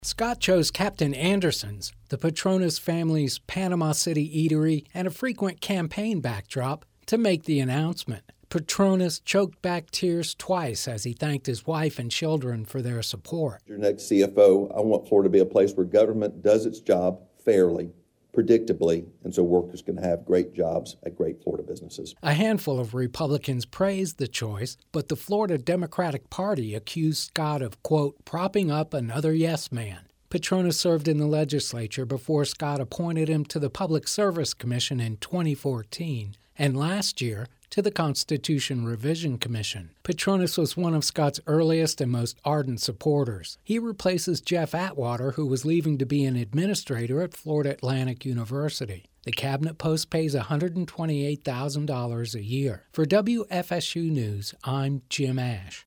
Scott chose Captain Anderson's, the Petronas family's Panama City eatery, and a frequent campaign backdrop to make the announcement. Petronas choked back tears twice as he thanked his wife and children for their support. Your next CFO, I want Florida to be a place where government does its job fairly, predictably, and so workers can have great jobs at great Florida businesses. A handful of Republicans praised the choice, but the Florida Democratic Party accused Scott of, quote, propping up another yes man. Petronas served in the legislature before Scott appointed him to the Public Service Commission in 2014, and last year to the Constitution Revision Commission. Petronas was one of Scott's earliest and most ardent supporters. He replaces Jeff Atwater, who was leaving to be an administrator at Florida Atlantic University. The cabinet post pays $128,000 a year. For WFSU News, I'm Jim Ash.